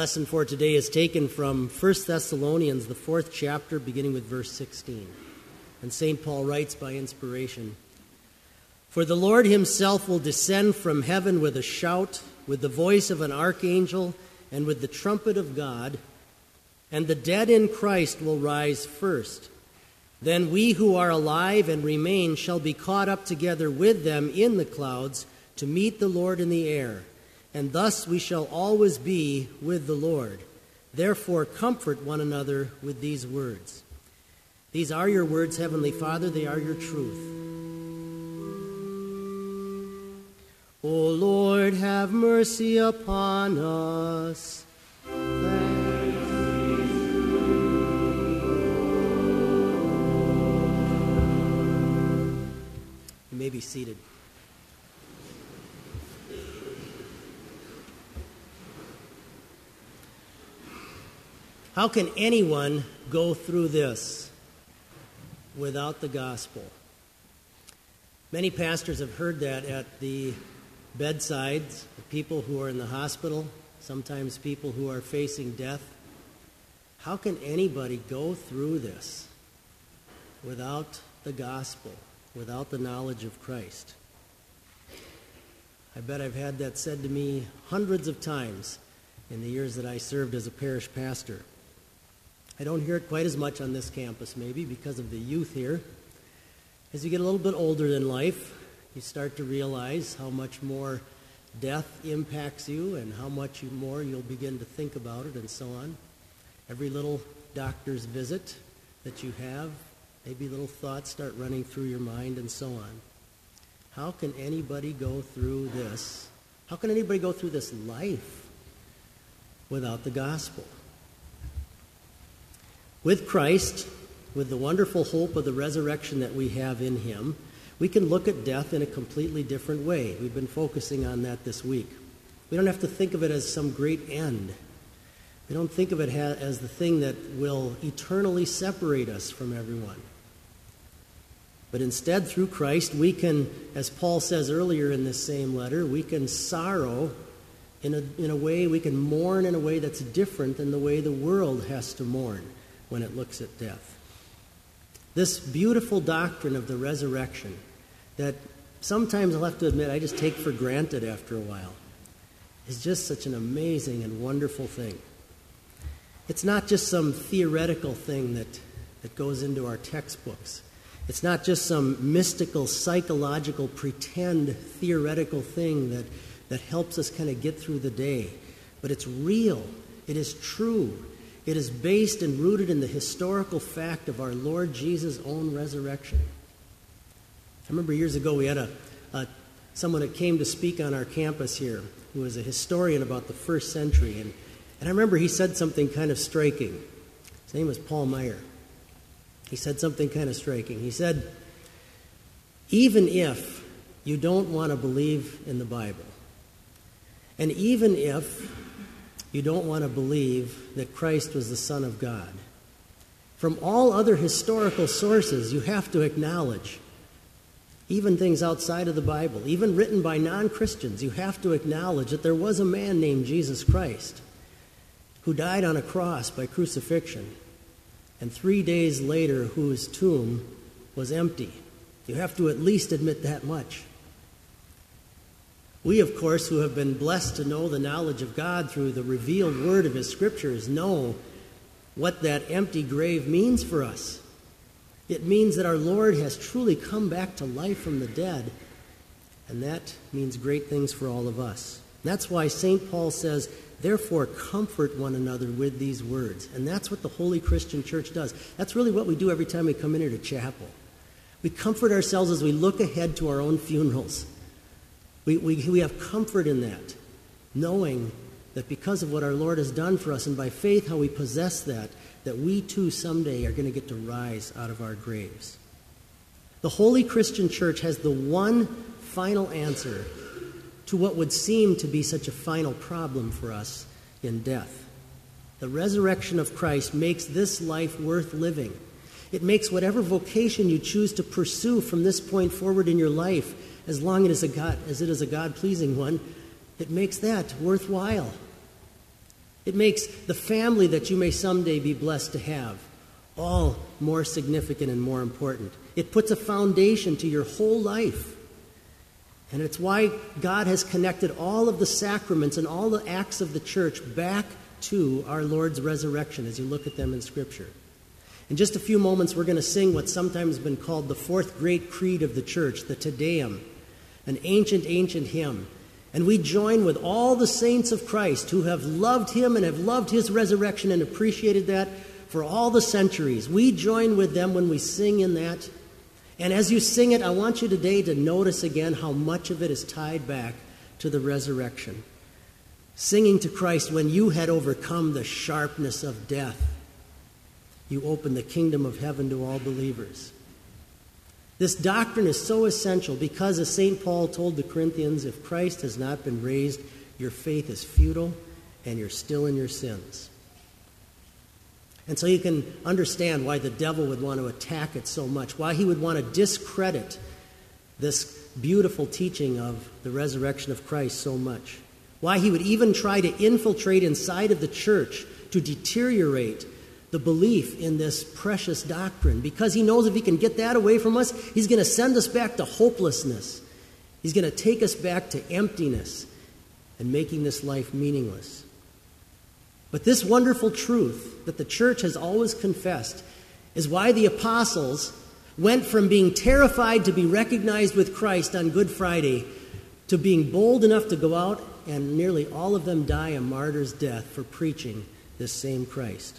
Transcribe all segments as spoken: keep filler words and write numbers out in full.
lesson for today is taken from First Thessalonians, the fourth chapter, beginning with verse sixteen. And Saint Paul writes by inspiration, "For the Lord himself will descend from heaven with a shout, with the voice of an archangel, and with the trumpet of God, and the dead in Christ will rise first. Then we who are alive and remain shall be caught up together with them in the clouds to meet the Lord in the air. And thus we shall always be with the Lord. Therefore comfort one another with these words." These are your words, Heavenly Father. They are your truth. O Lord, have mercy upon us. Thanks. You may be seated. How can anyone go through this without the gospel? Many pastors have heard that at the bedsides of people who are in the hospital, sometimes people who are facing death. How can anybody go through this without the gospel, without the knowledge of Christ? I bet I've had that said to me hundreds of times in the years that I served as a parish pastor. I don't hear it quite as much on this campus, maybe, because of the youth here. As you get a little bit older in life, you start to realize how much more death impacts you and how much more you'll begin to think about it and so on. Every little doctor's visit that you have, maybe little thoughts start running through your mind and so on. How can anybody go through this? How can anybody go through this life without the gospel? With Christ, with the wonderful hope of the resurrection that we have in him, we can look at death in a completely different way. We've been focusing on that this week. We don't have to think of it as some great end. We don't think of it as the thing that will eternally separate us from everyone. But instead, through Christ, we can, as Paul says earlier in this same letter, we can sorrow in a, in a way, we can mourn in a way that's different than the way the world has to mourn when it looks at death. This beautiful doctrine of the resurrection that sometimes I'll have to admit I just take for granted after a while is just such an amazing and wonderful thing. It's not just some theoretical thing that, that goes into our textbooks. It's not just some mystical, psychological, pretend theoretical thing that, that helps us kind of get through the day. But it's real. It is true. It is based and rooted in the historical fact of our Lord Jesus' own resurrection. I remember years ago we had a, a someone that came to speak on our campus here who was a historian about the first century. And, and I remember he said something kind of striking. His name was Paul Meyer. He said something kind of striking. He said, even if you don't want to believe in the Bible, and even if you don't want to believe that Christ was the Son of God, from all other historical sources, you have to acknowledge, even things outside of the Bible, even written by non-Christians, you have to acknowledge that there was a man named Jesus Christ who died on a cross by crucifixion, and three days later whose tomb was empty. You have to at least admit that much. We, of course, who have been blessed to know the knowledge of God through the revealed word of his scriptures, know what that empty grave means for us. It means that our Lord has truly come back to life from the dead, and that means great things for all of us. That's why Saint Paul says, therefore comfort one another with these words. And that's what the Holy Christian Church does. That's really what we do every time we come in here to chapel. We comfort ourselves as we look ahead to our own funerals. We, we, we have comfort in that, knowing that because of what our Lord has done for us and by faith how we possess that, that we too someday are going to get to rise out of our graves. The Holy Christian Church has the one final answer to what would seem to be such a final problem for us in death. The resurrection of Christ makes this life worth living. It makes whatever vocation you choose to pursue from this point forward in your life, as long as it is a God, as it is a God-pleasing one, it makes that worthwhile. It makes the family that you may someday be blessed to have all more significant and more important. It puts a foundation to your whole life. And it's why God has connected all of the sacraments and all the acts of the church back to our Lord's resurrection as you look at them in Scripture. In just a few moments, we're going to sing what's sometimes been called the fourth great creed of the church, the Te Deum, an ancient, ancient hymn. And we join with all the saints of Christ who have loved him and have loved his resurrection and appreciated that for all the centuries. We join with them when we sing in that. And as you sing it, I want you today to notice again how much of it is tied back to the resurrection. Singing to Christ when you had overcome the sharpness of death. You opened the kingdom of heaven to all believers. This doctrine is so essential because, as Saint Paul told the Corinthians, if Christ has not been raised, your faith is futile and you're still in your sins. And so you can understand why the devil would want to attack it so much, why he would want to discredit this beautiful teaching of the resurrection of Christ so much, why he would even try to infiltrate inside of the church to deteriorate the belief in this precious doctrine, because he knows if he can get that away from us, he's going to send us back to hopelessness. He's going to take us back to emptiness and making this life meaningless. But this wonderful truth that the church has always confessed is why the apostles went from being terrified to be recognized with Christ on Good Friday to being bold enough to go out and nearly all of them die a martyr's death for preaching this same Christ.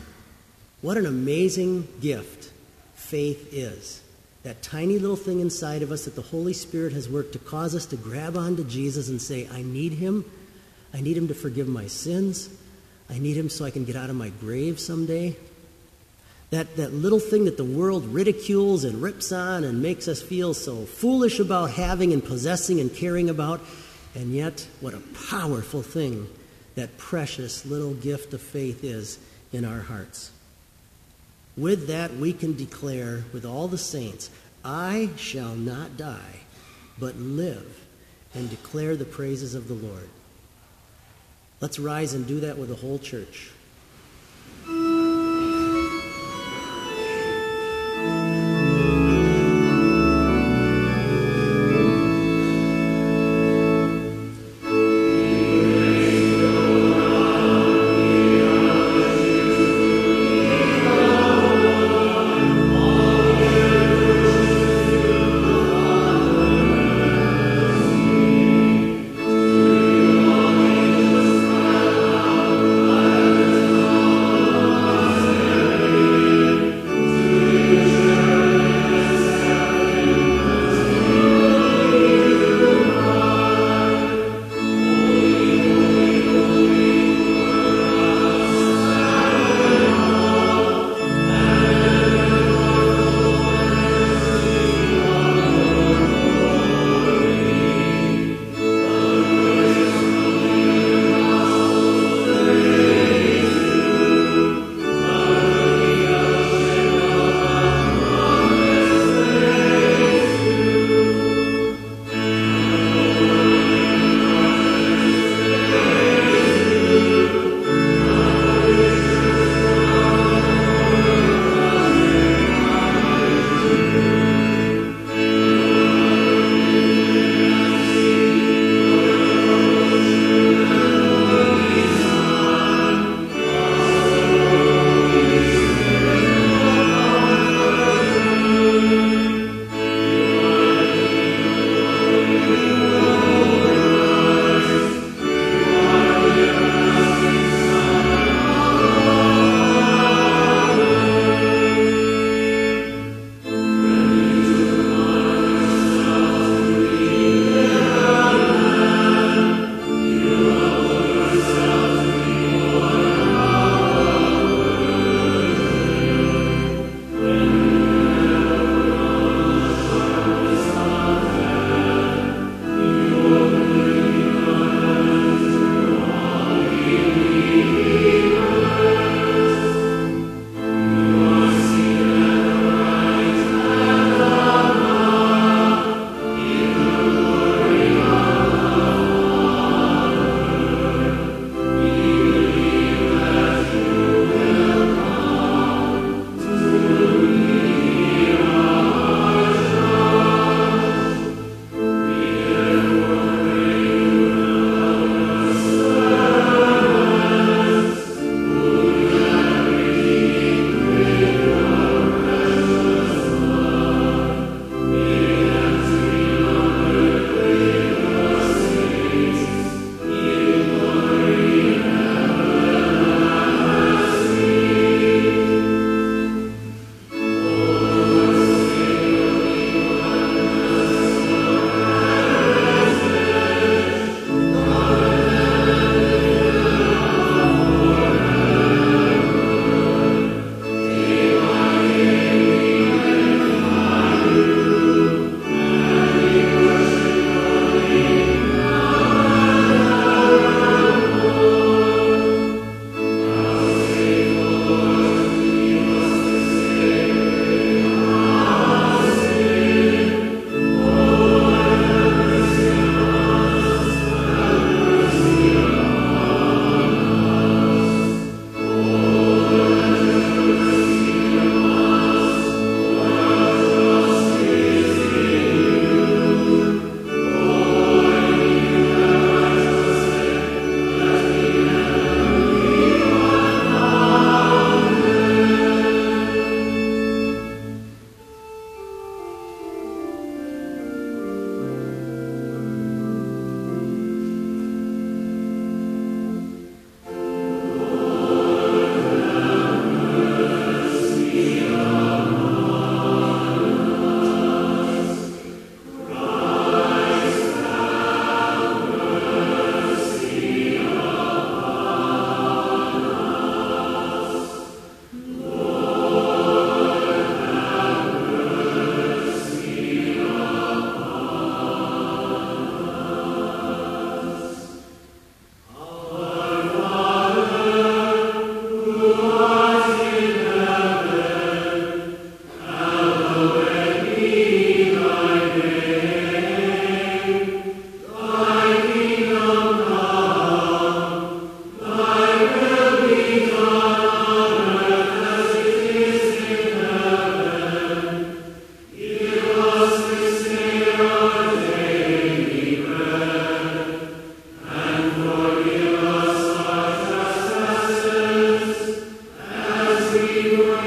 What an amazing gift faith is. That tiny little thing inside of us that the Holy Spirit has worked to cause us to grab onto Jesus and say, I need him. I need him to forgive my sins. I need him so I can get out of my grave someday. That, that little thing that the world ridicules and rips on and makes us feel so foolish about having and possessing and caring about. And yet, what a powerful thing that precious little gift of faith is in our hearts. With that, we can declare with all the saints, I shall not die, but live and declare the praises of the Lord. Let's rise and do that with the whole church. Amen.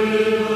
Amen.